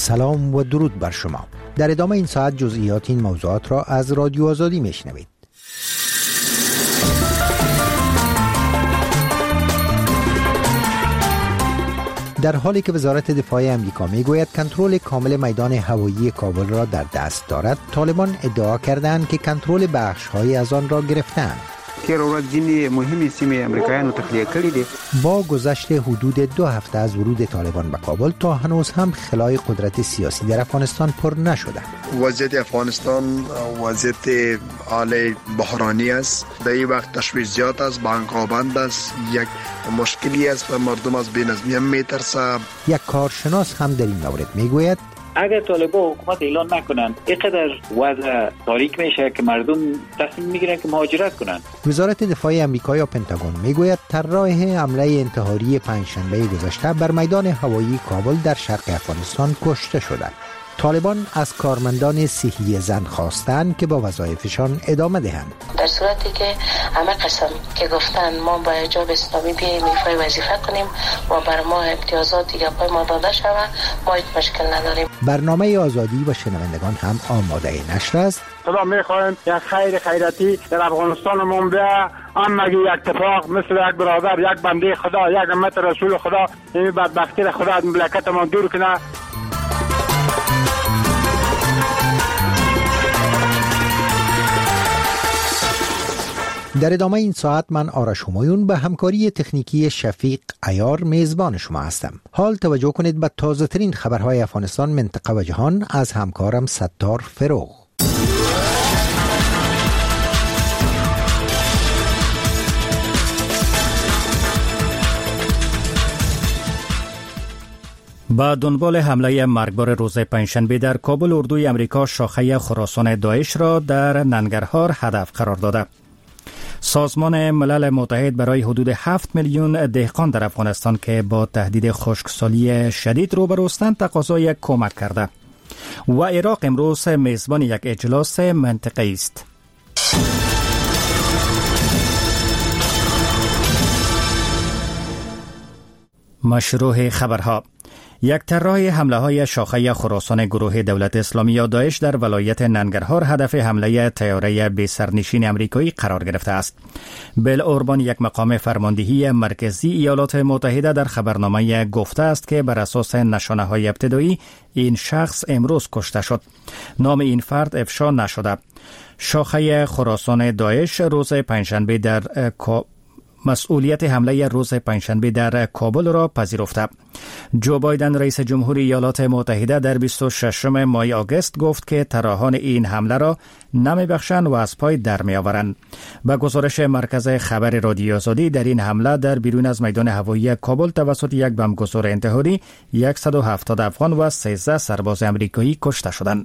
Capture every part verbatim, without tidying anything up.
سلام و درود بر شما. در ادامه این ساعت جزئیات این موضوعات را از رادیو آزادی میشنوید. در حالی که وزارت دفاع آمریکا میگوید کنترل کامل میدان هوایی کابل را در دست دارد، طالبان ادعا کردند که کنترل بخش‌هایی از آن را گرفتند. تیر ورځ ځینې مهمې سیمې امریکایانو تخلیه کړې دي. با گذشت حدود دو هفته از ورود طالبان به کابل، تا هنوز هم خلای قدرت سیاسی در افغانستان پر نشده. وضعیت افغانستان وضعیت حال بحرانی است. در این وقت تشویش زیاد است، بانک‌ها است، یک مشکلی است و مردم از بی‌نظمی هم میترسند. یک کارشناس هم در این مورد میگوید اگر طالبان حکومت اعلان نکنند، اینقدر وضع تاریک میشه که مردم تصمیم میگیرن که مهاجرت کنند. وزارت دفاع آمریکا یا پنتاگون میگوید طراح حمله انتحاری پنجشنبه گذشته بر میدان هوایی کابل در شرق افغانستان کشته شدند. طالبان از کارمندان صحی زن خواستند که با وظایفشان ادامه دهند. در صورتی که همه قسم که گفتن ما با حجاب اسلامی بیاییم ایفای وظیفه کنیم و بر ما امتیازات دیگه پای ما داده شود، ما هیچ مشکل نداریم. برنامه آزادی و شنوندگان هم آماده نشر است. خدا میخوایم یک خیر خیراتی در افغانستان ما بیا، همگی یک اتفاق مثل یک برادر، یک بنده خدا، یک امت رسول خدا، این بدبختی را خدا از مملکت ما دور کنه. در ادامه این ساعت من آرش همایون به همکاری تکنیکی شفیق عیار میزبان شما هستم. حال توجه کنید به تازه ترین خبرهای افغانستان، منطقه و جهان از همکارم ستار فروغ. با دنبال حمله مرگبار روز پنجشنبه در کابل، اردوی امریکا شاخه خراسان داعش را در ننگرهار هدف قرار داده. سازمان ملل متحد برای حدود هفت میلیون دهقان در افغانستان که با تهدید خشکسالی شدید روبروستند تقاضای کمک کرده و عراق امروز میزبان یک اجلاس منطقه‌ای است. مشروع خبرها: یک طراح حمله های شاخه خراسان گروه دولت اسلامی یا داعش در ولایت ننگرهار هدف حمله طیاره بی سرنشین امریکایی قرار گرفته است. بل اوربان، یک مقام فرماندهی مرکزی ایالات متحده، در خبرنامه گفته است که بر اساس نشانه های ابتدایی این شخص امروز کشته شد. نام این فرد افشا نشده. شاخه خراسان داعش روز پنجشنبه در مسئولیت حمله روز پنجشنبه در کابل را پذیرفته. جو بایدن رئیس جمهوری ایالات متحده در بیست و ششم ماه آگوست گفت که طراحان این حمله را نمیبخشند و از پای در میآورند. با گزارش مرکز خبر رادیو آزادی، در این حمله در بیرون از میدان هوایی کابل توسط یک بمبگذار انتحاری صد و هفتاد افغان و سیزده سرباز امریکایی کشته شدند.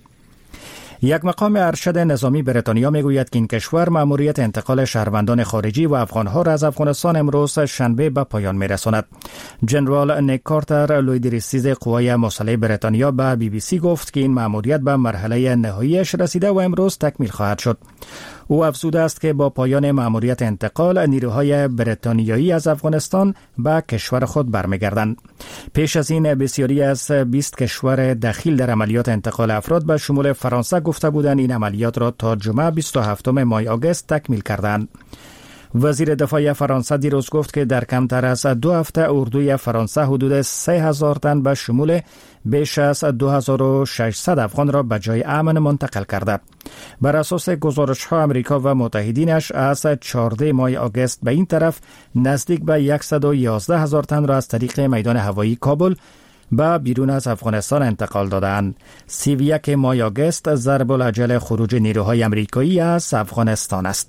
یک مقام ارشد نظامی بریتانیا میگوید که این کشور مأموریت انتقال شهروندان خارجی و افغانها را از افغانستان امروز شنبه به پایان میرساند. جنرال نیک کارتر، لویدریسیز قوای مسلح بریتانیا، به بی بی سی گفت که این مأموریت به مرحله نهاییش رسیده و امروز تکمیل خواهد شد. او افزوده است که با پایان مأموریت انتقال، نیروهای بریتانیایی از افغانستان به کشور خود برمیگردند. پیش از این بسیاری از بیست کشور دخیل در عملیات انتقال افراد به شمول فرانسه گفته بودند این عملیات را تا جمعه بیست و هفتم ماه آگوست تکمیل کردند. وزیر دفاع فرانسه دیروز گفت که در کمتر از دو هفته اردوی فرانسه حدود سه هزار تن به شمول بیش از دو هزار و ششصد افغان را به جای امن منتقل کرده. بر اساس گزارش ها، امریکا و متحدینش از چهاردهم ماه آگوست به این طرف نزدیک به صد و یازده هزار تن را از طریق میدان هوایی کابل به بیرون از افغانستان انتقال دادند. سی و یکم ماه آگوست ضرب الاجل خروج نیروهای امریکایی از افغانستان است.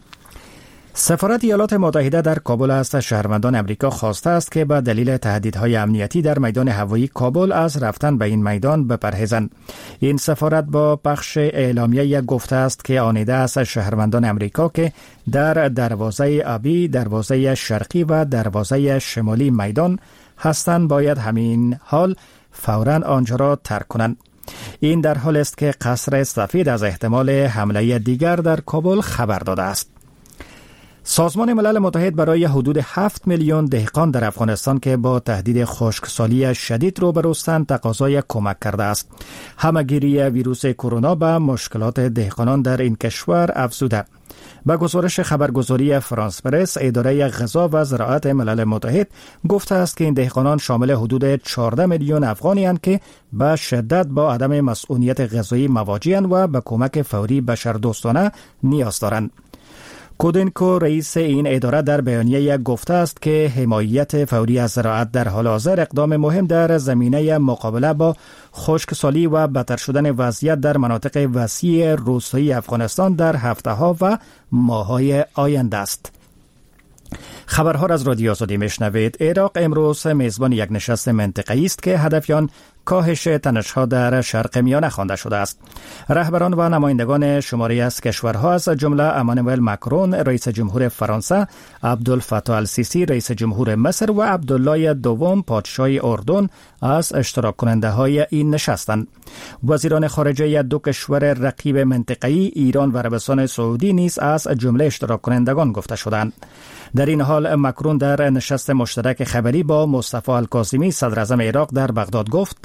سفارت ایالات متحده در کابل از شهروندان امریکا خواسته است که به دلیل تهدیدهای امنیتی در میدان هوایی کابل از رفتن به این میدان بپرهیزند. این سفارت با پخش اعلامیه گفته است که آنیده است شهروندان امریکا که در دروازه آبی، دروازه شرقی و دروازه شمالی میدان هستند باید همین حال فوراً آنجا را ترک کنند. این در حال است که قصر سفید از احتمال حمله دیگر در کابل خبر داده است. سازمان ملل متحد برای حدود هفت میلیون دهقان در افغانستان که با تهدید خشکسالی شدید روبروستند تقاضای کمک کرده است. همهگیری ویروس کرونا به مشکلات دهقانان در این کشور افزوده. با گزارش خبرگزاری فرانس پرس، اداره غذا و زراعت ملل متحد گفته است که این دهقانان شامل حدود چهارده میلیون افغانی اند که به شدت با عدم مسئولیت غذایی مواجه‌اند و به کمک فوری بشردوستانه نیاز دارند. کودنکو رئیس این اداره در بیانیه گفته است که حمایت فوری از زراعت در حال حاضر اقدام مهم در زمینه مقابله با خشکسالی و بدتر شدن وضعیت در مناطق وسیع روستایی افغانستان در هفته‌ها و ماه‌های آینده است. خبرها را از رادیو آزادی میشنوید. عراق امروز میزبان یک نشست منطقه‌ای است که هدف آن کاهش تنش‌ها در شرق میانه خوانده شده است. رهبران و نمایندگان شماری از کشورها از جمله امانوئل ماکرون رئیس جمهور فرانسه، عبدالفتاح السیسی رئیس جمهور مصر و عبدالله دوم پادشاه اردن از اشتراک کننده های این نشستند. وزیران خارجه دو کشور رقیب منطقه‌ای ایران و عربستان سعودی نیز از جمله اشتراک کنندگان گفته شدند. در این حال ماکرون در نشست مشترک خبری با مصطفی الکاظمی صدر اعظم عراق در بغداد گفت: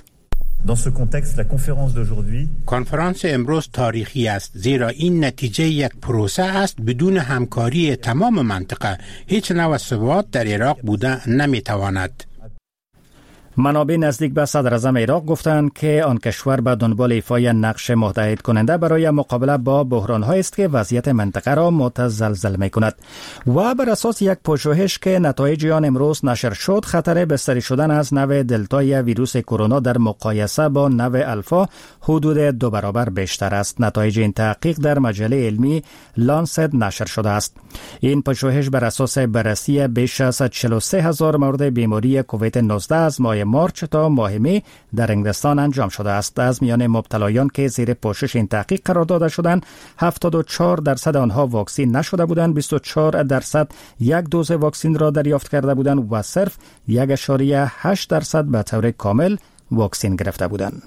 کنفرانس امروز تاریخی است، زیرا این نتیجه یک پروسه است. بدون همکاری تمام منطقه هیچ نوع ثبات در عراق بوده نمیتواند. منابع نزدیک به صدر اعظم عراق گفتند که آن کشور به دنبال ایفای نقش متحد کننده برای مقابله با بحران‌هایی است که وضعیت منطقه را متزلزل می‌کند. و بر اساس یک پژوهش که نتایج آن امروز نشر شد، خطر بستری شدن از نوع دلتای ویروس کرونا در مقایسه با نوع الفا حدود دو برابر بیشتر است. نتایج این تحقیق در مجله علمی لانست نشر شده است. این پژوهش بر اساس بررسی بیش از چهل و سه هزار مورد بیماری کووید نوزده از ماه مارچ تا ماه می در انگلستان انجام شده است. از میان مبتلایان که زیر پوشش این تحقیق قرار داده شدند، هفتاد و چهار درصد آنها واکسین نشده بودند، بیست و چهار درصد یک دوز واکسین را دریافت کرده بودند و صرف یک اشاریه هشت درصد به طور کامل واکسین گرفته بودند.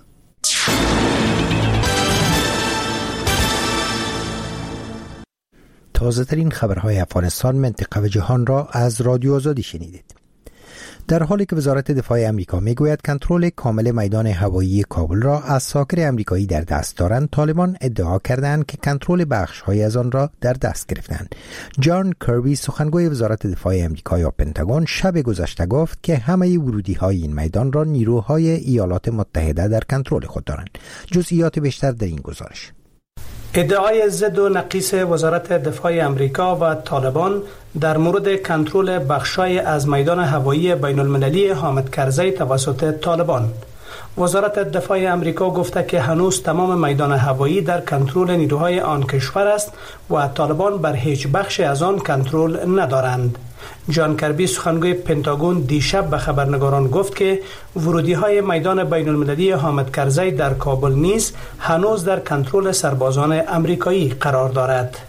تازه ترین خبرهای افغانستان، منطقه و جهان را از رادیو آزادی شنیدید. در حالی که وزارت دفاع امریکا میگوید کنترل کامل میدان هوایی کابل را از ساکر امریکایی در دست دارند، طالبان ادعا کردند که کنترل بخش‌های از آن را در دست گرفتند. جان کربی سخنگوی وزارت دفاع امریکا یا پنتاگون شب گذشته گفت که همه ورودی‌های این میدان را نیروهای ایالات متحده در کنترل خود دارند. جزئیات بیشتر در این گزارش. ادعای ضد و نقیص وزارت دفاع امریکا و طالبان در مورد کنترل بخشای از میدان هوایی بین المللی حامد کرزی توسط طالبان. وزارت دفاع امریکا گفته که هنوز تمام میدان هوایی در کنترل نیروهای آن کشور است و طالبان بر هیچ بخش از آن کنترل ندارند. جان کربی سخنگوی پنتاگون دیشب به خبرنگاران گفت که ورودی‌های میدان بین المللی حامد کرزی در کابل نیز هنوز در کنترل سربازان امریکایی قرار دارد.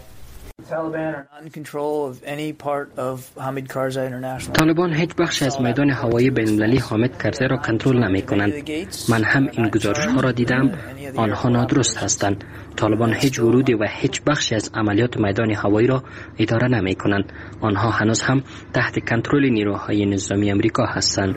طالبان هیچ بخش از میدان هوایی بین المللی حامد کرزی را کنترل نمی کنند. من هم این گزارش ها را دیدم، آنها نادرست هستند. طالبان هیچ ورودی و هیچ بخشی از عملیات میدان هوایی را اداره نمی کنند. آنها هنوز هم تحت کنترل نیروهای نظامی امریکا هستند.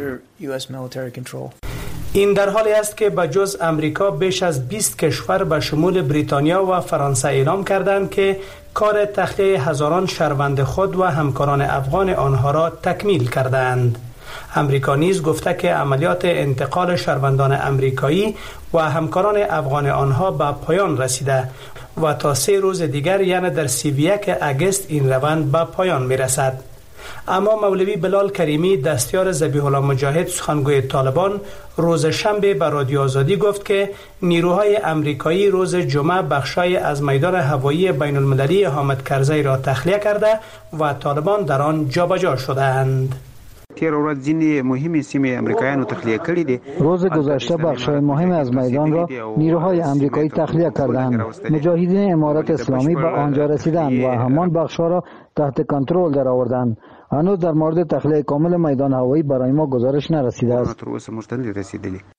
این در حالی است که به جز امریکا بیش از بیست کشور به شمول بریتانیا و فرانسه اعلام کردند که کار تخلیه هزاران شهروند خود و همکاران افغان آنها را تکمیل کردند. امریکا نیز گفته که عملیات انتقال شهروندان امریکایی و همکاران افغان آنها به پایان رسیده و تا سه روز دیگر یعنی در سی و یک اگست این روند به پایان می رسد. اما مولوی بلال کریمی دستیار ذبیح الله مجاهد سخنگوی طالبان روز شنبه به رادیو آزادی گفت که نیروهای امریکایی روز جمعه بخشای از میدان هوایی بین المللی حامد کرزی را تخلیه کرده و طالبان در آن جابجا شدند. تیر ورځ ځینې مهمې سیمې امریکایانو تخلیه کړې دي. روز گذشته بخشای مهم از میدان را نیروهای امریکایی تخلیه کردند. مجاهدین امارت اسلامی به آنجا رسیدند و همان بخشها را تحت کنترل درآوردند. هنوز در مورد تخلیه کامل میدان هوایی برای ما گزارش نرسیده است.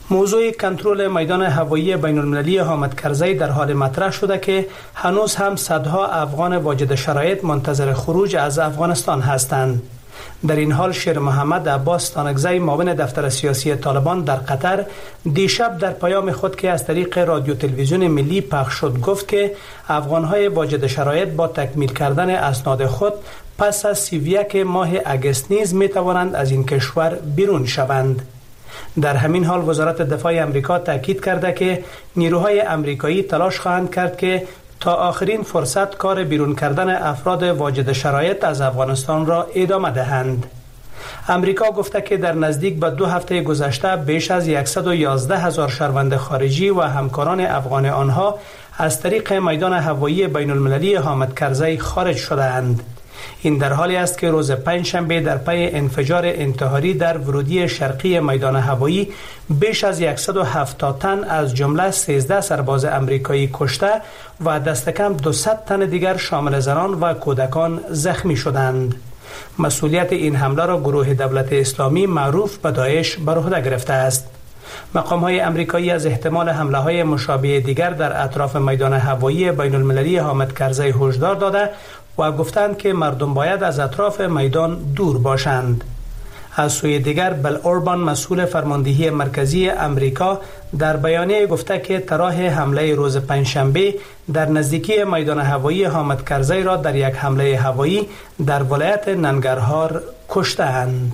موضوع کنترل میدان هوایی بین المللی حامد کرزی در حال مطرح شده که هنوز هم صدها افغان واجد شرایط منتظر خروج از افغانستان هستند. در این حال شیر محمد عباس تانکزی معاون دفتر سیاسی طالبان در قطر دیشب در پیام خود که از طریق رادیو تلویزیون ملی پخش شد گفت که افغان‌های واجد شرایط با تکمیل کردن اسناد خود پس از سی و یک ماه اگست نیز می توانند از این کشور بیرون شوند. در همین حال وزارت دفاع امریکا تاکید کرده که نیروهای امریکایی تلاش خواهند کرد که تا آخرین فرصت کار بیرون کردن افراد واجد شرایط از افغانستان را ادامه دهند. امریکا گفته که در نزدیک به دو هفته گذشته بیش از صد و یازده هزار شهروند خارجی و همکاران افغان آنها از طریق میدان هوایی بین المللی حامد کرزی خارج شده اند. این در حالی است که روز پنجشنبه در پی انفجار انتحاری در ورودی شرقی میدان هوایی بیش از صد و هفتاد تن از جمله سیزده سرباز امریکایی کشته و دست کم دویست تن دیگر شامل زنان و کودکان زخمی شدند. مسئولیت این حمله را گروه دولت اسلامی معروف به داعش بر عهده گرفته است. مقام‌های امریکایی از احتمال حمله‌های مشابه دیگر در اطراف میدان هوایی بین المللی حامد کرزی هشدار داده و گفتند که مردم باید از اطراف میدان دور باشند. از سوی دیگر بل اوربان مسئول فرماندهی مرکزی امریکا در بیانیه گفته که طرح حمله روز پنجشنبه در نزدیکی میدان هوایی حامد کرزی را در یک حمله هوایی در ولایت ننگرهار کشته‌اند.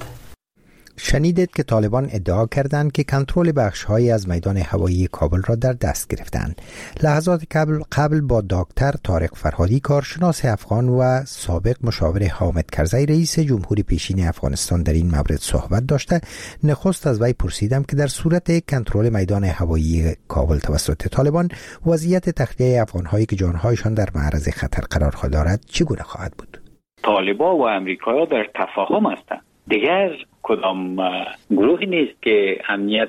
شنیدید که طالبان ادعا کردند که کنترل بخش‌هایی از میدان هوایی کابل را در دست گرفتند. لحظات قبل قبل با دکتر طارق فرهادی کارشناس افغان و سابق مشاور حامد کرزی رئیس جمهوری پیشین افغانستان در این مورد صحبت داشته. نخست از وی پرسیدم که در صورت کنترل میدان هوایی کابل توسط طالبان وضعیت تخلیه افغان‌هایی که جان‌هایشان در معرض خطر قرار دارد چگونه خواهد بود؟ طالبان و امریکایی‌ها در تفاهم هستند. دیگر کدام گروهی نیست که امنیت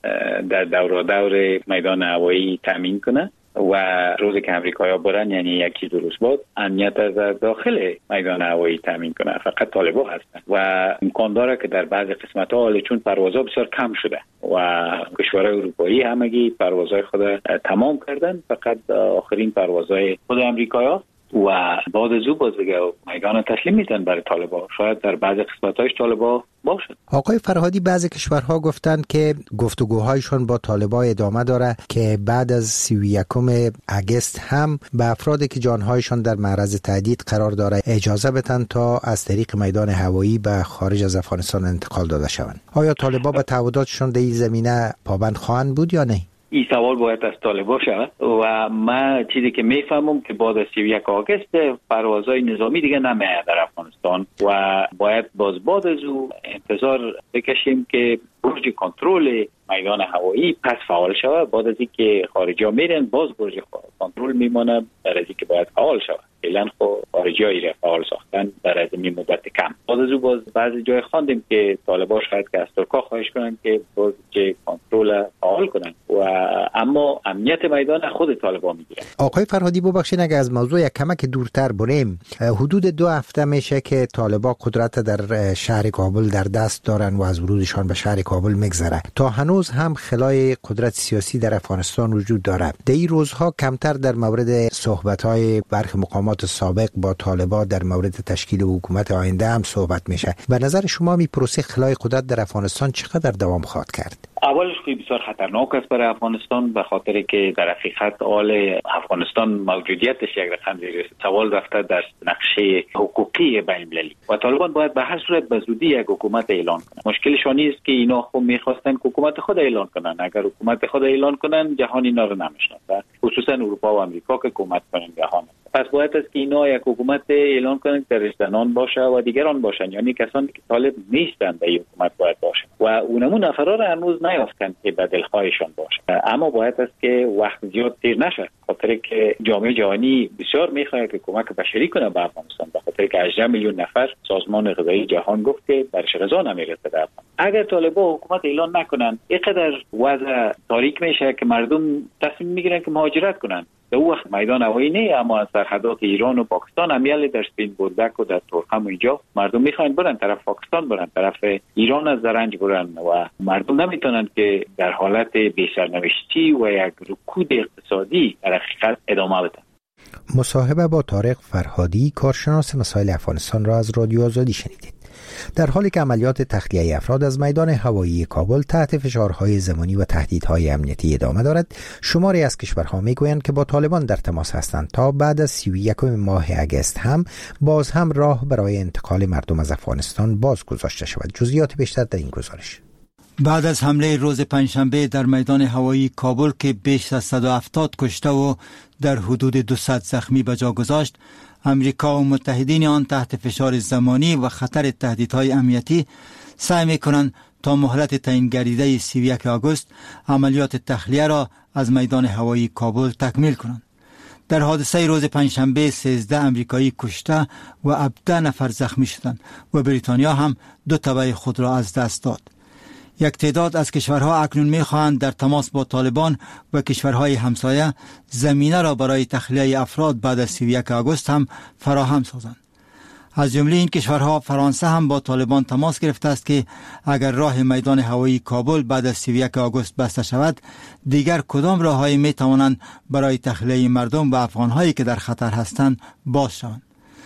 در دور دور میدان هوایی تامین کنه و روزی که امریکایی‌ها برن یعنی یکی دو روز بعد امنیت در داخل میدان هوایی تامین کنه. فقط طالبان هستند و امکان داره که در بعضی قسمت‌ها حالا چون پروازها بسیار کم شده و کشورهای اروپایی همگی پروازهای خود تمام کردن، فقط آخرین پروازهای خود امریکایی‌ها و بعد از او باز دیگه میدان تسلیم میتن برای طالبان. شاید در بعضی قسمت‌هاش طالبان باشد. آقای فرهادی، بعضی کشورها گفتند که گفتگوهایشان با طالبان ادامه داره که بعد از سی و یکم اگست هم به افرادی که جانهایشان در معرض تهدید قرار داره اجازه بدن تا از طریق میدان هوایی به خارج از افغانستان انتقال داده شوند. آیا طالبان به تعهداتشان در این زمینه پابند خواهند بود یا نه؟ این سوال باید از طالبان شود و من چیزی که میفهمم که بعد از سی و یک آگوست پروازهای نظامی دیگه نمیاد در افغانستان و باید باز بعد از او انتظار بکشیم که برج کنترل میدان هوایی پس فعال شود. بعد از اینکه خارجی‌ها میرن باز برج کنترل میمونه در از اینکه باید فعال شود. فعلا خب خارجی‌ها را فعال ساختن در از این مدت کم. بعد از او باز بعضی جای خواندیم که طالبان شاید که از ترکا خواهش کنن که برج کنترل فعال کنن و اما امنیت میدان خود طالبان میگیرن. آقای فرهادی ببخشید اگه از موضوع یک کمک دورتر بریم، حدود دو هفته میشه که طالبان قدرت در شهر کابل در دست دارن و از ورودشان به شهر کابل میگذره. تا هنوز هم خلای قدرت سیاسی در افغانستان وجود داره. در این روزها کمتر در مورد صحبت‌های برخی مقامات سابق با طالبان در مورد تشکیل حکومت آینده هم صحبت میشه. به نظر شما می پروسه خلای قدرت در افغانستان چقدر دوام خواهد کرد؟ اولش خیلی بسیار خطرناک است برای افغانستان، به خاطر که در حقیقت حال افغانستان موجودیتش یک رقم زیر سوال رفته در نقشه حقوقی بین المللی و طالبان باید به هر صورت به زودی یک حکومت اعلان کنند. مشکلشان است که اینا خود میخواستن حکومت خود اعلان کنن. اگر حکومت خود اعلان کنن جهان اینا رو نمیشناسه، خصوصا اروپا و آمریکا که حکومت کنن جهان. پس باید است که اینا یک حکومت اعلان کنن که زنان باشه و دیگران باشن، یعنی کسانی که طالب نیستن به این حکومت باید باشن و اونمون نفرا هنوز نیافتن که به دلخواهشان باشه. اما باید است که وقت زیاد دیر نشه، خاطر که جامعه جهانی بسیار میخواد که کمک بشری کنه به افغانستان، به خاطر که هجده میلیون نفر سازمان غذایی جهان گفت که برش غذا نمیرسه در افغانستان. اگر طالبان حکومت اعلان نکنن اینقدر وضع تاریک میشه که مردم تصمیم میگیرن که مهاجرت کنن در اون وقت میدان هوایی نه، اما از سرحدات ایران و پاکستان همیالی در سپین بولدک و در تورخم و اینجا مردم میخواین برن طرف پاکستان، برن طرف ایران از زرنج برن و مردم نمیتونن که در حالت بی‌سرنوشتی و یک رکود اقتصادی در حقیقت ادامه بدن. مصاحبه با طارق فرهادی، کارشناس مسائل افغانستان را از رادیو آزادی شنیدید. در حالی که عملیات تخلیه افراد از میدان هوایی کابل تحت فشارهای زمانی و تهدیدهای امنیتی ادامه دارد، شماری از کشورها میگویند که با طالبان در تماس هستند تا بعد از سی و یکم ماه اگست هم باز هم راه برای انتقال مردم از افغانستان باز گذاشته شود. جزئیات بیشتر در این گزارش. بعد از حمله روز پنجشنبه در میدان هوایی کابل که بیش از صد و هفتاد کشته و در حدود دویست زخمی به جا گذاشت، امریکا و متحدین آن تحت فشار زمانی و خطر تهدیدهای امنیتی سعی می‌کنند تا مهلت تعیین گردیده سی و یک آگوست عملیات تخلیه را از میدان هوایی کابل تکمیل کنند. در حادثه روز پنجشنبه سیزده امریکایی کشته و هفده نفر زخمی شدند و بریتانیا هم دو تبع خود را از دست داد. یک تعداد از کشورها اکنون می‌خواهند در تماس با طالبان و کشورهای همسایه زمینه را برای تخلیه افراد بعد از سی و یک آگوست هم فراهم سازند. از جمله این کشورها فرانسه هم با طالبان تماس گرفته است که اگر راه میدان هوایی کابل بعد از سی و یک آگوست بسته شود، دیگر کدام راههایی می‌توانند برای تخلیه مردم و افغان‌هایی که در خطر هستند باز شوند.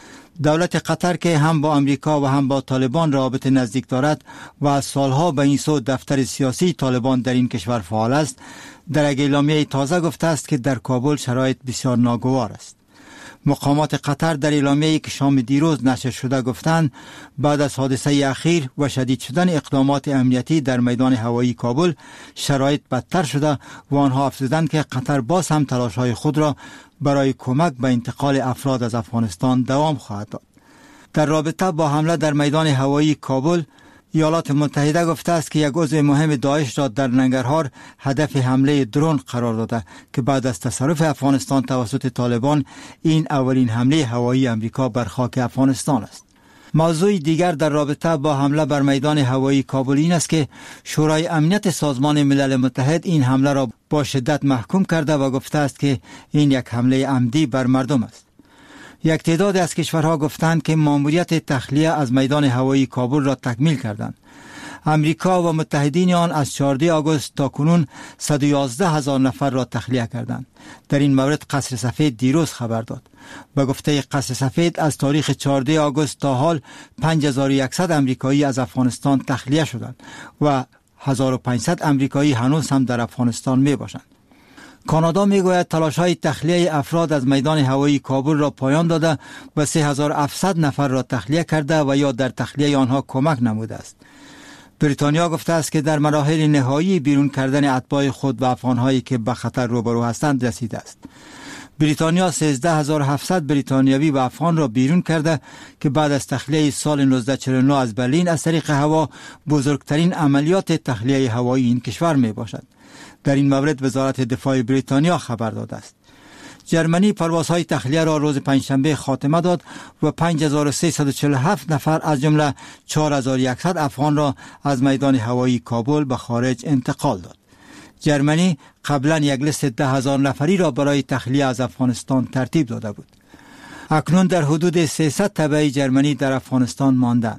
دولت قطر که هم با امریکا و هم با طالبان رابطه نزدیک دارد و از سالها به این سو دفتر سیاسی طالبان در این کشور فعال است، در یک اعلامیه تازه گفته است که در کابل شرایط بسیار ناگوار است. مقامات قطر در اعلامیه‌ای که شام دیروز نشر شده گفتند بعد از حادثه اخیر و شدید شدن اقدامات امنیتی در میدان هوایی کابل شرایط بدتر شده و آنها افزودند که قطر باز هم تلاش‌های خود را برای کمک به انتقال افراد از افغانستان دوام خواهد داد. در رابطه با حمله در میدان هوایی کابل، ایالات متحده گفته است که یک عضو مهم داعش را در ننگرهار هدف حمله درون قرار داده که بعد از تصرف افغانستان توسط طالبان این اولین حمله هوایی امریکا بر خاک افغانستان است. موضوع دیگر در رابطه با حمله بر میدان هوایی کابل این است که شورای امنیت سازمان ملل متحد این حمله را با شدت محکوم کرده و گفته است که این یک حمله عمدی بر مردم است. یک تعداد از کشورها گفتند که ماموریت تخلیه از میدان هوایی کابل را تکمیل کردند. امریکا و متحدین آن از چهاردهم آگوست تا کنون صد و یازده هزار نفر را تخلیه کردند. در این مورد قصر سفید دیروز خبر داد. به گفته قصر سفید از تاریخ چهاردهم آگوست تا حال پنج هزار و صد امریکایی از افغانستان تخلیه شدند و هزار و پانصد امریکایی هنوز هم در افغانستان می باشند. کانادا میگوید تلاش‌های تخلیه افراد از میدان هوایی کابل را پایان داده و سه هزار و هفتصد نفر را تخلیه کرده و یا در تخلیه آنها کمک نموده است. بریتانیا گفته است که در مراحل نهایی بیرون کردن اتباع خود و افغان‌هایی که به خطر روبرو هستند رسیده است. بریتانیا سیزده هزار و هفتصد بریتانیایی و افغان را بیرون کرده که بعد از تخلیه سال نوزده چهل و نه از برلین از طریق هوا بزرگترین عملیات تخلیه هوایی این کشور می باشد. در این مورد وزارت دفاع بریتانیا خبر داده است. جرمنی پروازهای تخلیه را روز پنجشنبه خاتمه داد و پنج هزار و سیصد و چهل و هفت نفر از جمله چهار هزار و صد افغان را از میدان هوایی کابل به خارج انتقال داد. جرمنی قبلا یک لیست ده هزار نفری را برای تخلیه از افغانستان ترتیب داده بود. اکنون در حدود سیصد تبع جرمنی در افغانستان ماندند.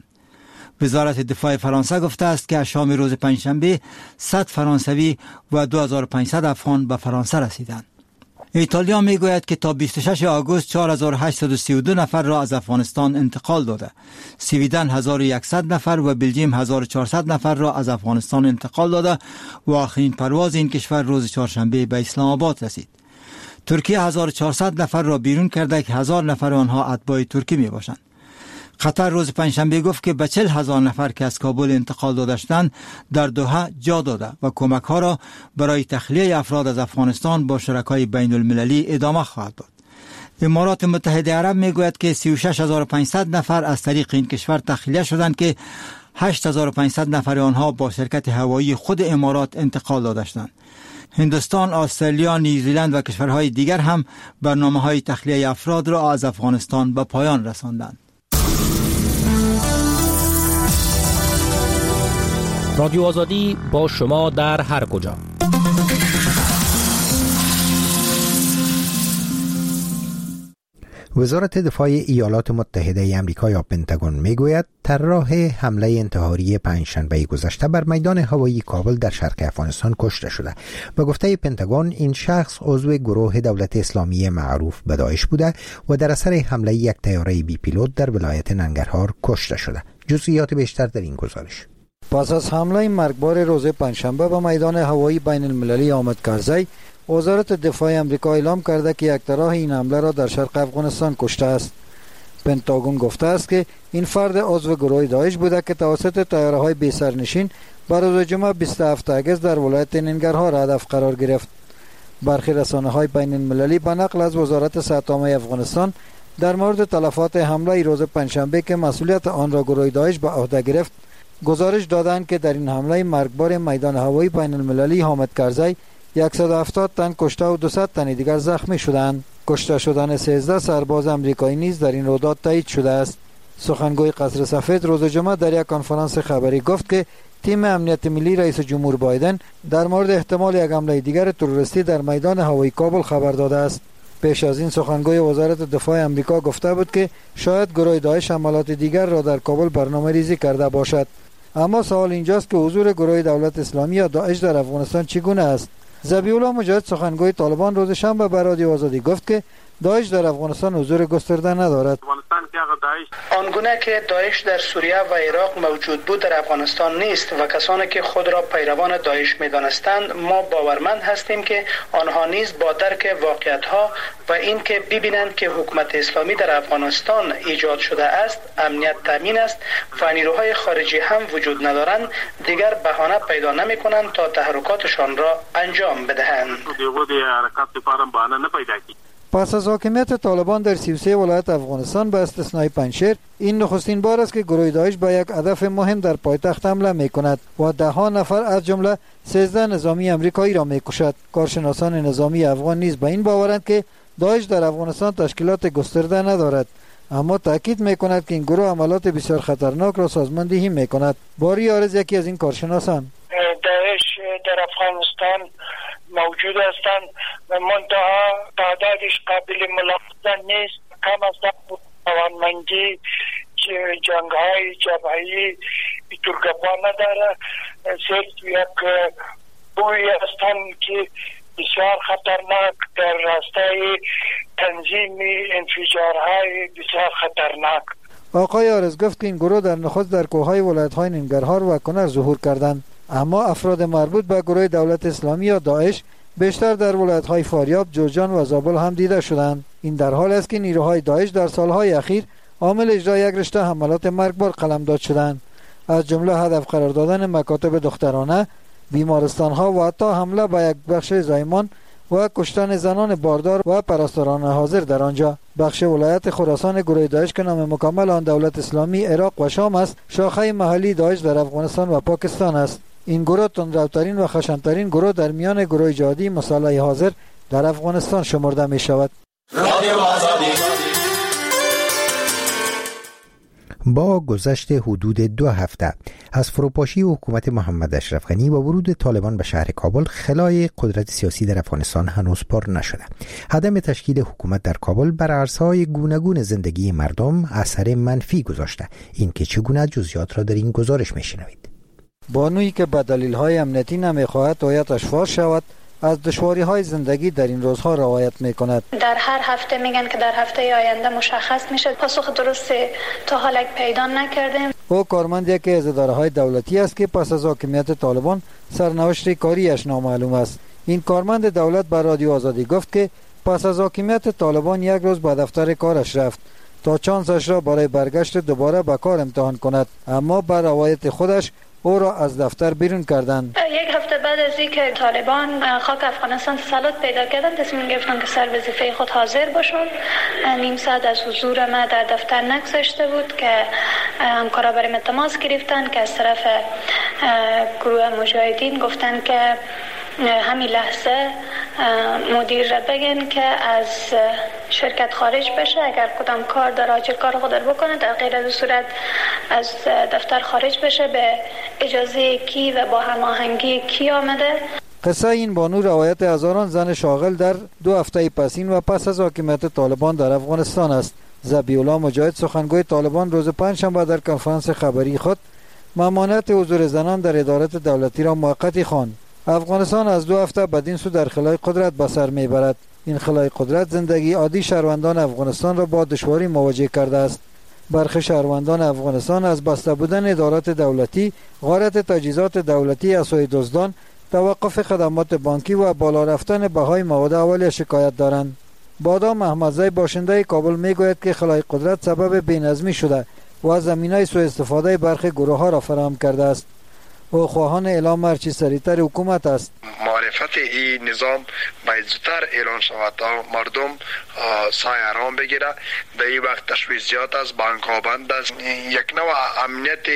وزارت دفاع فرانسه گفته است که شام روز پنجشنبه صد فرانسوی و دو هزار و پانصد افغان به فرانسه رسیدند. ایتالیا میگوید که تا بیست و ششم آگوست چهار هزار و هشتصد و سی و دو نفر را از افغانستان انتقال داده. سویدن هزار و صد نفر و بلژیم هزار و چهارصد نفر را از افغانستان انتقال داده و آخرین پرواز این کشور روز چهارشنبه به اسلام آباد رسید. ترکیه هزار و چهارصد نفر را بیرون کرده که هزار نفر آنها اتباع ترکی می باشند. قطر روز پنجشنبه گفت که به چهل هزار نفر که از کابل انتقال داده شدند در دوحه جا داده و کمک ها را برای تخلیه افراد از افغانستان با شرکای بین المللی ادامه خواهد داد. امارات متحده عرب میگوید که سی و شش هزار و پانصد نفر از طریق این کشور تخلیه شدند که هشت هزار و پانصد نفر آنها با شرکت هوایی خود امارات انتقال داده شدند. هندوستان، استرالیا، نیوزیلند و کشورهای دیگر هم برنامه‌های تخلیه افراد را از افغانستان به پایان رساندند. رادیو آزادی با شما در هر کجا. وزارت دفاع ایالات متحده آمریکا یا پنتاگون میگوید طراح حمله انتحاری پنجشنبه گذشته بر میدان هوایی کابل در شرق افغانستان کشته شده. به گفته پنتاگون این شخص عضو گروه دولت اسلامی معروف به داعش بوده و در اثر حمله یک طیاره بی پیلوت در ولایت ننگرهار کشته شده. جزئیات بیشتر در این گزارش. پس از حمله مرگبار روز پنجشنبه به میدان هوایی بین المللی حامد کرزی، وزارت دفاع آمریکا اعلام کرده که یک طراح این حمله را در شرق افغانستان کشته است. پنتاگون گفته است که این فرد عضو گروه داعش بوده که توسط طیاره‌های بی سرنشین بر روز جمعه بیست و هفتم اگست در ولایت ننگرهار هدف قرار گرفت. برخی رسانه‌های بین المللی به نقل از وزارت صحت عامه افغانستان در مورد تلفات حمله روز پنجشنبه که مسئولیت آن را گروه داعش به عهده گرفت، گزارش دادند که در این حمله مرگبار میدان هوایی بین المللی حامد کرزی صد و هفتاد تن کشته و دویست تن دیگر زخمی شدند. کشته شدن سیزده سرباز آمریکایی نیز در این رویداد تایید شده است. سخنگوی قصر سفید روز جمعه در یک کنفرانس خبری گفت که تیم امنیت ملی رئیس جمهور بایدن در مورد احتمال یک حمله دیگر تروریستی در میدان هوایی کابل خبر داده است. پیش از این سخنگوی وزارت دفاع آمریکا گفته بود که شاید گروه داعش حملات دیگر را در کابل برنامه ریزی کرده باشد. اما سوال اینجاست که حضور گروه دولت اسلامی یا داعش در افغانستان چگونه است؟ ذبیح الله مجاهد سخنگوی طالبان روز شنبه به رادیو آزادی گفت که داعش در افغانستان حضور گسترده ندارد. آنگونه که داعش در سوریه و عراق موجود بود در افغانستان نیست و کسانی که خود را پیروان داعش می‌دانستند، ما باورمند هستیم که آنها نیز با درک واقعیت‌ها و این که ببینند که حکومت اسلامی در افغانستان ایجاد شده است، امنیت تامین است و نیروهای خارجی هم وجود ندارند، دیگر بهانه پیدا نمی‌کنند تا تحرکاتشان را انجام بدهند. پس از حاکمیت طالبان در سی و سه ولایت افغانستان به استثنای پنجشیر، این نخستین بار است که گروه داعش به یک هدف مهم در پایتخت حمله می کند و ده ها نفر از جمله سیزده نظامی آمریکایی را می کشد. کارشناسان نظامی افغان نیز به این باورند که داعش در افغانستان تشکیلات گسترده ندارد، اما تاکید می کند که این گروه عملات بسیار خطرناک را سازماندهی می کند. باری عارض یکی از این کارشناسان: داعش در افغانستان موجود هستند و منتها تعدادش قابل ملاحظه نیست. کم از کم توانمندی جنگ های جبهه‌ای ترگپا نداره. صرف یک بوی هستند که بسیار خطرناک در راستای تنظیم انفجارهای بسیار خطرناک. آقای آرز گفت که این گروه در نخست در کوههای ولایت‌های ننگرهار و کنر ظهور کردند، اما افراد مربوط به گروه دولت اسلامی یا داعش بیشتر در ولایت‌های فاریاب، جوزجان و زابل هم دیده شدند. این در حال است که نیروهای داعش در سالهای اخیر عامل اجرای یک رشته حملات مرگبار قلمداد شدند، از جمله هدف قرار دادن مکاتب دخترانه، بیمارستان‌ها و حتی حمله به یک بخش زایمان و کشتن زنان باردار و پرستاران حاضر در آنجا. بخش ولایت خراسان گروه داعش که نام مکمل آن دولت اسلامی عراق و شام است، شاخه محلی داعش در افغانستان و پاکستان است. این گروه تندروترین و خشن‌ترین گروه در میان گروه جهادی مسلح حاضر در افغانستان شمرده می شود. با گذشت حدود دو هفته از فروپاشی حکومت محمد اشرف غنی و ورود طالبان به شهر کابل، خلای قدرت سیاسی در افغانستان هنوز پر نشده. عدم تشکیل حکومت در کابل بر عرصه‌های گوناگون زندگی مردم اثر منفی گذاشته. این که چگونه جزئیات را در این گزارش می‌شنوید. بانویی که به دلیل‌های امنیتی نمی‌خواهد هویتش فاش شود، از دشواری‌های زندگی در این روزها رعایت می‌کند. در هر هفته میگن که در هفته آینده مشخص میشه. پاسخ درست تا حالا پیدا نکردیم. او کارمند یکی از اداره‌های دولتی است که پس از حاکمیت طالبان سرنوشت کاریش نامعلوم است. این کارمند دولت به رادیو آزادی گفت که پس از حاکمیت طالبان یک روز به دفتر کارش رفت تا چانسش را برای برگشت دوباره به کار امتحان کند، اما بر روایت خودش او را از دفتر بیرون کردند. یک هفته بعد از اینکه طالبان خاک افغانستان تسلط پیدا کردند، تصمیم گرفتند که سر وظیفه خود حاضر باشند. نیم ساعت از حضور ما در دفتر نگذشته بود که همکارا برای تماس گرفتند که از طرف گروه مجاهدین گفتند که همین لحظه مدیر را بگن که از شرکت خارج بشه، اگر کدام کار داره آجر کار خود بکنه، در غیر از صورت از دفتر خارج بشه. به اجازه کی و با هماهنگی کی آمده؟ قصه این بانو روایت هزاران زن شاغل در دو هفته پسین و پس از حاکمیت طالبان در افغانستان است. ذبیح‌الله مجاهد سخنگوی طالبان روز پنجشنبه در کنفرانس خبری خود ممانعت حضور زنان در ادارات دولتی را موقتی خواند. افغانستان از دو هفته بدین سو در خلای قدرت به سر میبرد. این خلای قدرت زندگی عادی شهروندان افغانستان را با دشواری مواجه کرده است. برخی شهروندان افغانستان از بسته بودن ادارات دولتی، غارت تجهیزات دولتی، اسای دزدان، توقف خدمات بانکی و بالا رفتن بهای مواد اولیه شکایت دارند. بادام احمدزی باشنده کابل میگوید که خلای قدرت سبب بینظمی شده و زمینه سوء استفاده برخی گروه ها را فراهم کرده است. او خواهان اعلام هرچی سریعتر حکومت است. معرفت این نظام باید زودتر اعلان شود تا مردم سایه آرام بگیره. در این وقت تشویش زیاد است، بانک ها بند است، یک نوع امنیت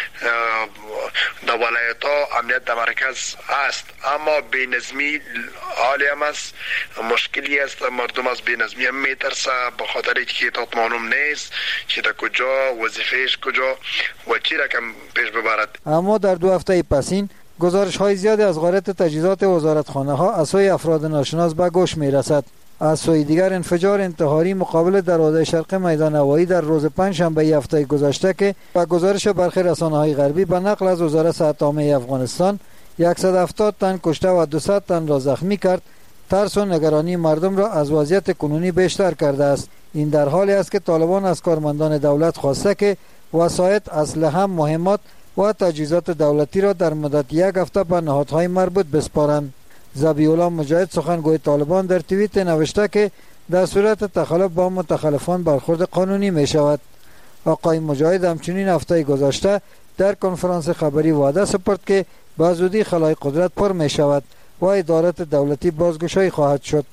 در ولایت ها، امنیت در مرکز است، اما بینظمی حالی هم است، مشکلی است. مردم از بینظمی هم میترسه به خاطر که اطاعت معلوم نیست که در کجا وظیفهش کجا و چی رقم پیش ببرد. اما در دو هفته پسین گزارش های زیادی از غارت تجهیزات وزارتخانه ها از سوی افراد ناشناس به گوش می رسد. از سوی دیگر انفجار انتحاری مقابل دروازه شرق میدان هوایی در روز پنجشنبه هفته گذشته که با گزارش برخی رسانه های غربی به نقل از وزارت صحت عامه افغانستان صد و هفتاد تن کشته و دویست تن را زخمی کرد، ترس و نگرانی مردم را از وضعیت کنونی بیشتر کرده است. این در حالی است که طالبان از کارمندان دولت خواسته که وسایط، اسلحه، مهمات و تجهیزات دولتی را در مدت یک هفته به نهادهای مربوط بسپارند. ذبیح‌الله مجاهد سخنگوی طالبان در توییت نوشته که در صورت تخلف با متخلفان برخورد قانونی می شود. آقای مجاهد همچنین هفته گذشته در کنفرانس خبری وعده سپرد که به زودی خلای قدرت پر می شود و ادارات دولتی بازگشایی خواهد شد.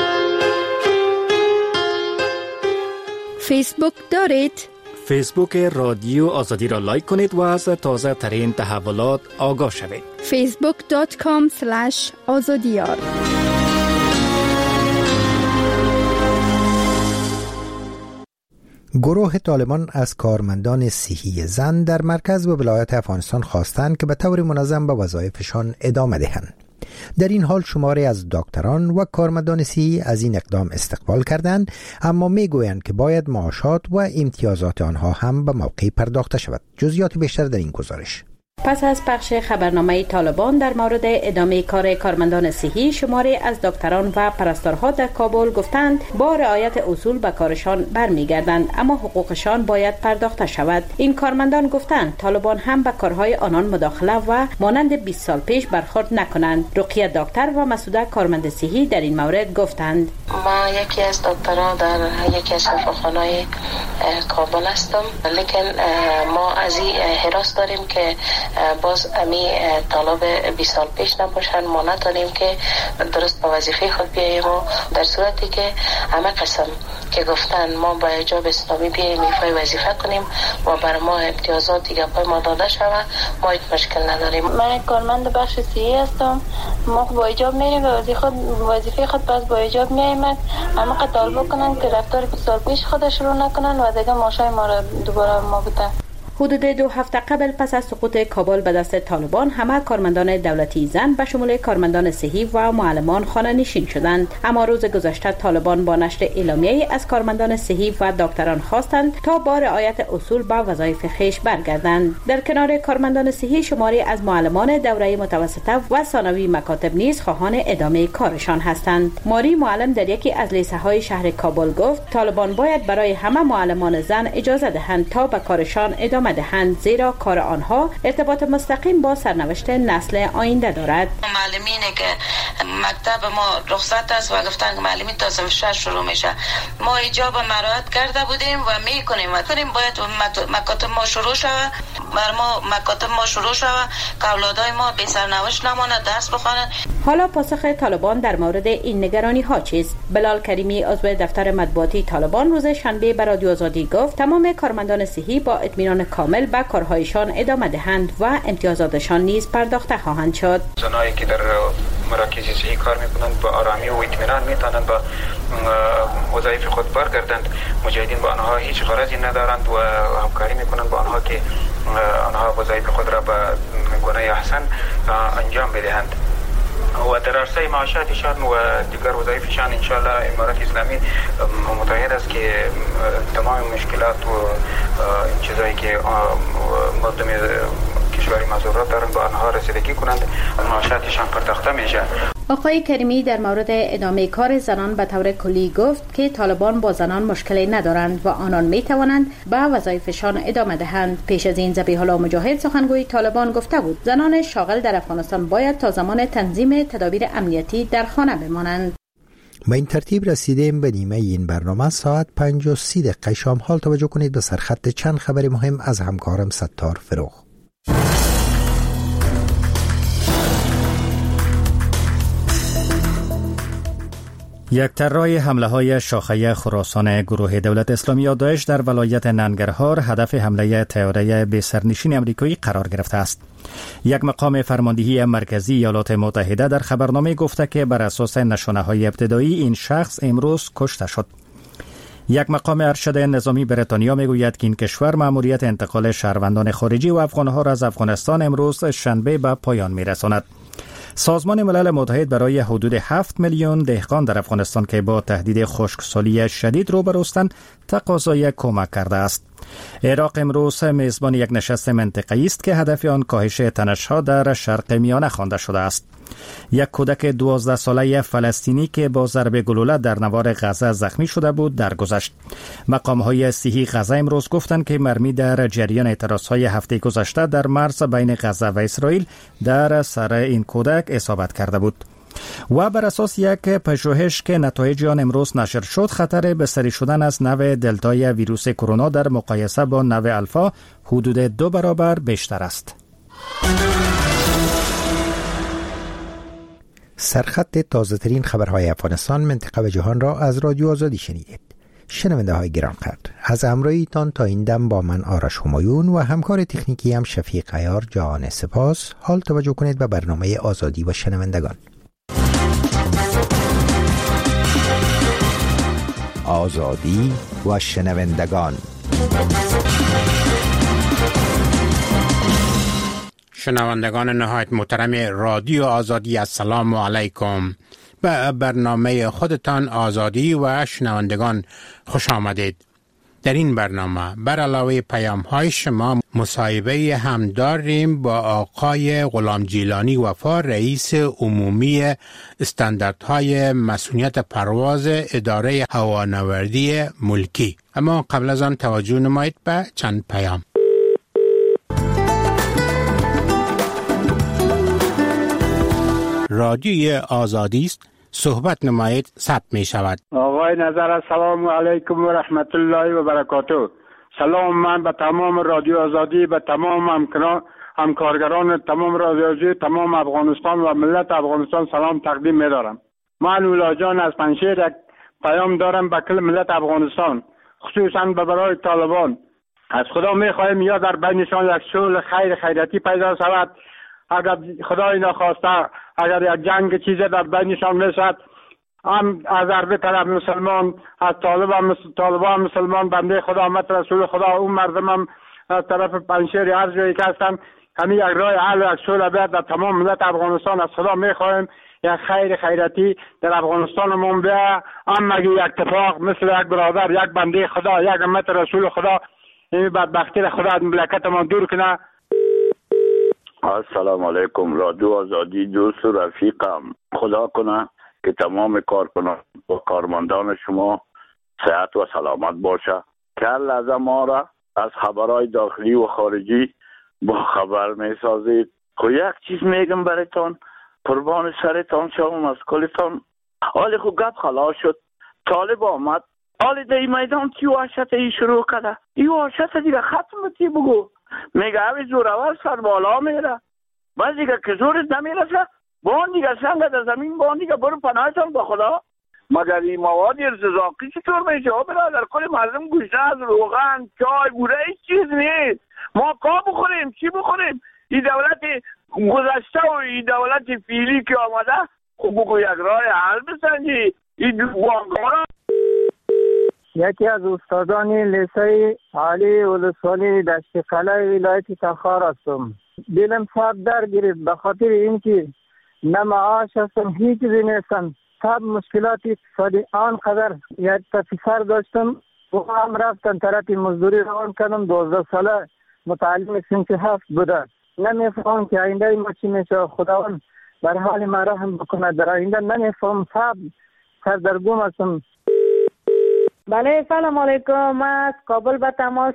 فیسبوک دارید؟ فیسبوک رادیو آزادی را لایک کنید و از تازه ترین تحولات آگاه شوید. فیسبوک دات کام اسلش آزادیار. گروه طالبان از کارمندان صحی زن در مرکز و ولایت افغانستان خواستند که به طور منظم به وظایفشان ادامه دهند. در این حال شماری از دکتران و کارمندان صحی از این اقدام استقبال کردند، اما میگویند که باید معاشات و امتیازات آنها هم به موقع پرداخته شود. جزئیات بیشتر در این گزارش. پس از پخش خبرنامه طالبان در مورد ادامه کار کارمندان صحی، شماری از دکتران و پرستارها در کابل گفتند با رعایت اصول به کارشان برمیگردند، اما حقوقشان باید پرداخته شود. این کارمندان گفتند طالبان هم به کارهای آنان مداخله و مانند بیست سال پیش برخورد نکنند. رقیه دکتر و مسعوده کارمند صحی در این مورد گفتند: ما یکی از دکترها در یکی از شفاخانه‌های کابل هستم، لیکن ما از این حراس داریم که باز امی طالب بیست سال پیش نباشن، ما نداریم که درست به وظیفه خود بیاییم و در صورتی که همه قسم که گفتن ما با حجاب اسلامی بیاییم ایفای وظیفه کنیم و بر ما امتیازات دیگه پای ما داده شود، ما هیچ مشکل نداریم. من کارمند بخش صحی هستم، ما با حجاب میریم و وظیفه خود پس با حجاب میاییم، اما قطار بکنن که رفتار بیست سال پیش خودش رو نکنن و دیگه ماشای ما را دوباره ما بودن. حدود دو هفته قبل پس از سقوط کابل به دست طالبان، همه کارمندان دولتی زن به شمول کارمندان صحی و معلمان خانه نشین شدند. اما روز گذشته طالبان با نشر اعلامیه‌ای از کارمندان صحی و دکتران خواستند تا با رعایت اصول به وظایف خویش برگردند. در کنار کارمندان صحی، شماری از معلمان دوره متوسطه و ثانوی مکاتب نیز خواهان ادامه کارشان هستند. ماری معلم در یکی از لیسه‌های شهر کابل گفت طالبان باید برای همه معلمان زن اجازه دهند تا به کارشان ادامه دهند، زیرا کار آنها ارتباط مستقیم با سرنوشت نسل آینده دارد. معلمینی که مکتب ما رخصت است و گفتن که معلمین تا صف شش شروع میشه، ما حجاب مراعات کرده بودیم و میکنیم و کنیم باید مکاتب ما شروع شود، بر ما مکاتب ما شروع شود که اولادای ما بی سرنوشت نمانه، درس بخوانند. حالا پاسخ طالبان در مورد این نگرانی ها چیست؟ بلال کریمی عضو دفتر مطبوعاتی طالبان روز شنبه به رادیو آزادی گفت تمام کارمندان صحی با اطمینان کامل به کارهایشان ادامه دهند و امتیازاتشان نیز پرداخته خواهند شد. زنایی که در مراکز صحی کار میکنند با آرامی و اطمینان میتونند با وظایف خود برگردند. مجاهدین با آنها هیچ غرضی ندارند و همکاری میکنند با آنها که آنها وظایف خود را به گونه احسن انجام بدهند. و در عرصه معاشاتشان و دیگر وظایفشان انشاءالله امارات اسلامی متعهد است که تمام مشکلات و چیزایی که مردم کشوری مزارات دارن با آنها رسیدگی کنند، معاشاتشان پرداخته میشه. آقای کریمی در مورد ادامه کار زنان به طور کلی گفت که طالبان با زنان مشکلی ندارند و آنان می توانند به وظایفشان ادامه دهند. پیش از این ذبیح الله مجاهد سخنگوی طالبان گفته بود زنان شاغل در افغانستان باید تا زمان تنظیم تدابیر امنیتی در خانه بمانند. با این ترتیب رسیدیم به نیمه این برنامه. ساعت پنج و سی دقیقه شام. حال توجه کنید به سرخط چند خبر مهم از همکارم ستار فروغ. یک طراح حمله های شاخه خراسان گروه دولت اسلامی یا داعش در ولایت ننگرهار هدف حمله طیاره به سرنشین آمریکایی قرار گرفته است. یک مقام فرماندهی مرکزی ایالات متحده در خبرنامه گفته که بر اساس نشانه های ابتدایی این شخص امروز کشته شد. یک مقام ارشد نظامی بریتانیا میگوید که این کشور مأموریت انتقال شهروندان خارجی و افغانها را از افغانستان امروز شنبه به پایان میرساند. سازمان ملل متحد برای حدود هفت میلیون دهقان در افغانستان که با تهدید خشکسالی شدید روبروستند تقاضای کمک کرده است. عراق امروز میزبان یک نشست منطقه‌ای است که هدف آن کاهش تنش‌ها در شرق میانه خوانده شده است. یک کودک دوازده ساله فلسطینی که با ضرب گلوله در نوار غزه زخمی شده بود درگذشت. مقام‌های صحی غزه امروز گفتند که مرمی در جریان اعتراض‌های هفته گذشته در مرز بین غزه و اسرائیل در سر این کودک اصابت کرده بود. و بر اساس یک پژوهش که نتایج آن امروز نشر شد، خطر بستری شدن از نوع دلتای ویروس کرونا در مقایسه با نوع الفا حدود دو برابر بیشتر است. سرخط تازه ترین خبرهای افغانستان، منطقه و جهان را از رادیو آزادی شنیدید. شنونده های گرانقدر، از همراهیتان تا این دم با من آرش همایون و همکار تکنیکی هم شفیق عیار جهان سپاس. حال توجه کنید به برنامه آزادی و شنوندگان. آزادی و شنوندگان. شنوندگان نهایت محترم رادیو آزادی، السلام علیکم. به برنامه خودتان آزادی و شنوندگان خوش آمدید. در این برنامه بر علاوه پیام های شما مصاحبه هم داریم با آقای غلام جیلانی وفا، رئیس عمومی استانداردهای مسئولیت پرواز اداره هوانوردی ملکی. اما قبل از آن توجه نمایید به چند پیام. رادیوی آزادی است، صحبت نمایید، ثبت می شود. آقای نظر، السلام علیکم و رحمت الله و برکاته. سلام من به تمام رادیو آزادی، به تمام همکاران همکارگران تمام رادیو آزادی، تمام افغانستان و ملت افغانستان سلام تقدیم می دارم. من اولا جان از پنشیر یک پیام دارم به کل ملت افغانستان، خصوصا به برای طالبان. از خدا می خواهیم یا در بینشان یک صلح خیر خیراتی پیدا شود. اگر خدای نخواسته اگر یک جنگ چیزی در بینشان میشد، هم از عربی طرف مسلمان، از طالبان طالبان مسلمان، بنده خدا امت رسول خدا، اون مردم هم از طرف پنشیر هر جایی که هستن، همین یک راه حل و یک صلح بیاد در تمام ملت افغانستان. از خدا میخواهیم یک خیر خیراتی در افغانستانمون بیا، هم مگه یک اتفاق مثل یک برادر، یک بنده خدا، یک امت رسول خدا، این بدبختی را خدا از مملکتمون دور کنه. السلام علیکم رادیو آزادی، دوست و رفیقم. خدا کنه که تمام کارکنان و کارمندان شما صحت و سلامت باشه. که لحظه ما را از خبرهای داخلی و خارجی با خبر می سازید. خب یک چیز میگم برایتان، قربان سرتان شوم از کلتان. حالی خب گپ خلاص شد، طالب آمد، حالی در این میدان چی وحشت ای شروع کرده، این وحشت دیگه ختم تی بگو. میگه اوی زورور سر بالا میره، بعد دیگه که زورت نمیرسه بان دیگه سنگ در زمین، بان دیگه برو پناهتان با خدا. مگر این مواد ارتزاقی چطور میشه؟ برادر کل مردم گوشته از روغن، چای، بوره، هیچ چیز نیست. ما کا بخوریم؟ چی بخوریم؟ این دولت گذشته و این دولت فیلی که آمده، خب بگو یک راه حل بسنجی. این بانگارا یکی از استادان لیسه عالی ولسوالی دشت قلعه ولایت تخار هستم. دلم صاحب در گرفت به خاطر اینکه نه معاش هستم، هیچ چیزی نیستم. صاحب مشکلات اقتصادی آنقدر یک پسر داشتم و هم رفتن طرف مزدوری روان کردم. دوازده ساله متعلم صنف هفت بوده. نمیفهم که آینده ما چی میشه. خداوند بر حال ما رحم بکنه. در آینده نمیفهم صاحب، سردرگم هستم. بله سلام علیکم. ما از کابل به تماس